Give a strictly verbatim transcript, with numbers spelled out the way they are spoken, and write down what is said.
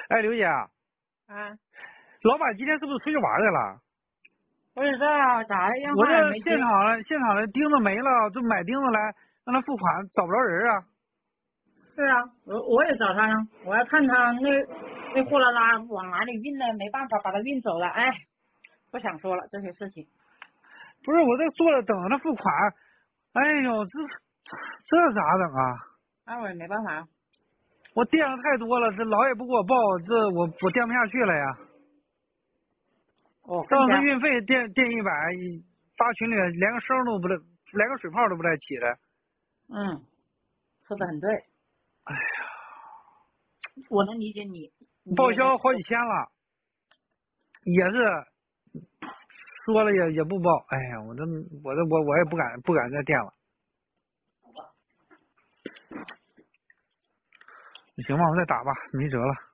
哎，刘姐， 啊， 老板今天是不是出去玩去了？ 不知道打了电我这话也没接。 现场现场的钉子没了，就买钉子来让他付款，找不着人啊。 是啊，我我也找他呢，我要看他那那货拉拉往哪里运了，没办法把他运走了。哎，不想说了这些事情。 不是我这坐着等着他付款，哎呦，这这咋整啊？ 那我也没办法。 我垫的太多了，这老也不给我报，这我我垫不下去了呀。 哦， 上次运费垫垫一百，发群里连个声都不带，连个水泡都不带起的。 嗯，说的很对。 哎呀， 我能理解你。你报销好几千了，也是说了也也不报。哎呀，我这我这我我也不敢不敢再垫了。行吧，我再打吧，没辙了。